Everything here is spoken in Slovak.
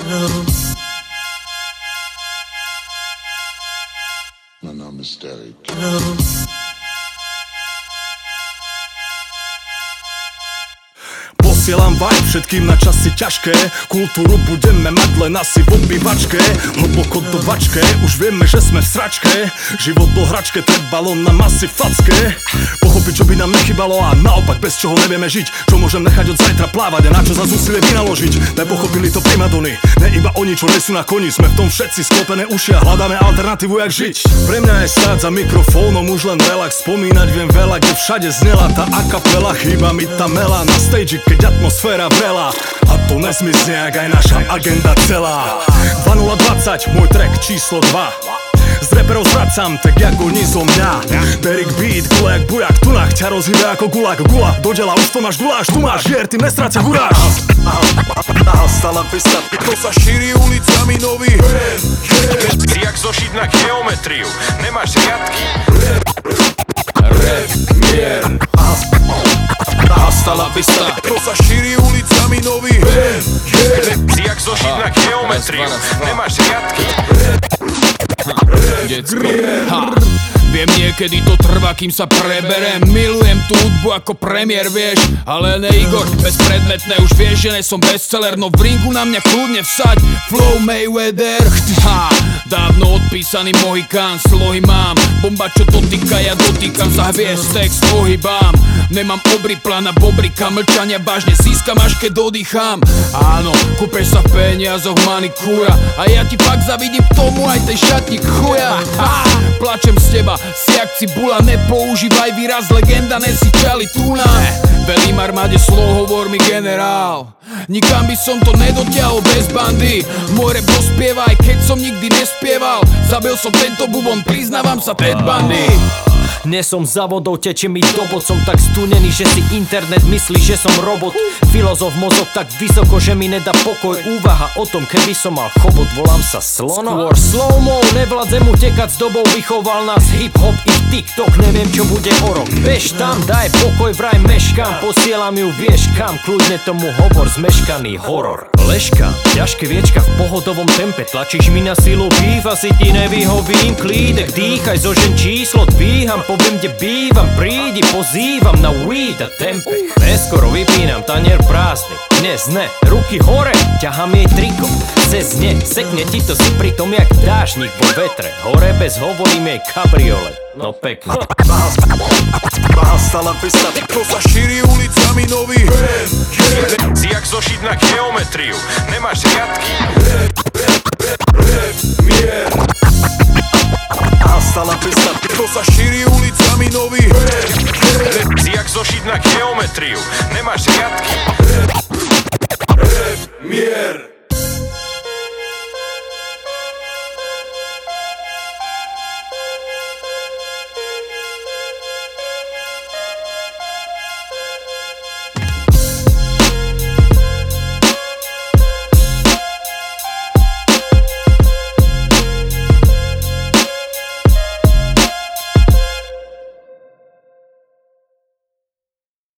Posielam vibe všetkým na časy ťažké. Kultúru budeme mať len asi v obývačke. Hlboko do vačke, už vieme, že sme v sračke. Život do hračke, trebalo nám asi facke. Pochopiť, čo by nám nechybalo a naopak bez čoho nevieme žiť. Čo môžem nechať od zajtra plávať a na čo za úsilie vynaložiť. Nepochopili to primadony, ne iba oni, čo nie sú na koni. Sme v tom všetci sklopené uši a hľadáme alternatívu, jak žiť. Pre mňa je stáť za mikrofónom už len relax. Spomínať viem veľa, kde všade znela tá akapela. Chýba mi tá mela na stage, keď atmosféra vrela. A to nezmizne, jak aj naša agenda celá. 2020, môj track číslo 2. Z reperov zvracam, tak jak oni zo mňa. Derek Beat, gula jak bujak, tunach ťa rozhýbe ako gulak. Gula, do dela, už to máš guláš, tu máš hier, ty nestráca guráš. Hasta la vista, to sa šíri ulicami nový rap. Jak zošiť na geometriu, nemáš riadky. Rap, mier. Hasta la vista, to sa šíri ulicami nový rap. Jak zošiť na geometriu, nemáš riadky. Detsko, viem, niekedy to trvá, kým sa preberem. Milujem tú hudbu ako premiér, vieš. Ale ne Igor, bezpredmetné, už vieš, že nesom bestseller. No v ringu na mňa kľudne vsaď Flow Mayweather. Dávno odpísaný Mohikán, slohy mám. Bomba, čo dotýka, ja dotýkam sa hviezd, text ohybám. Nemám obripla na bobrika, mlčania vážne získam, až keď dodýcham. Áno, kúpeš sa v peniazoch manikúra a ja ti fakt zavidím tomu aj tej šatník chuja. Plačem z teba, si jak cibula, nepoužívaj výraz legenda, nesi čali tuna. Velím armáde slov, hovor mi generál. Nikam by som to nedotiahol bez bandy. Môj rap dospieva, aj keď som nikdy nespieval. Zabil som tento bubon, priznávam sa, Ted Bundy. Nesom za vodou, teče mi do bod. Som tak stunený, že si internet myslí, že som robot. Filozof mozog tak vysoko, že mi nedá pokoj. Úvaha o tom, keby som mal chobot, volám sa slono. Skôr slow-mo, nevládzem utekať s dobou. Vychoval nás hip-hop i TikTok, neviem čo bude o rok. Bež tam, daj pokoj, vraj meškám. Posielam ju, vieš kam, kľudne tomu hovor, zmeškaný horor. Leška, ťažké viečka v pohodovom tempe. Tlačíš mi na silu býv, asi ti nevyhovím. Klídek, dýchaj, zožen číslo, dvíham. Poviem, kde bývam, prídi, pozývam na weed a tempe. Neskoro vypínam, tanier prázdny. Dnes ne, ruky hore, ťahám jej triko. Cez ne, sekne ti to si pri tom jak dážnik vo vetre. Hore bez hovorím jej kabriolet, no pekne. Hasta la vista, to sa šíri ulicami nový rap. Jak zošiť na geometriu, nemáš riadky. Rap, mier. Hasta la vista, to sa šíri ulicami nový rap. Jak zošiť na geometriu, nemáš riadky.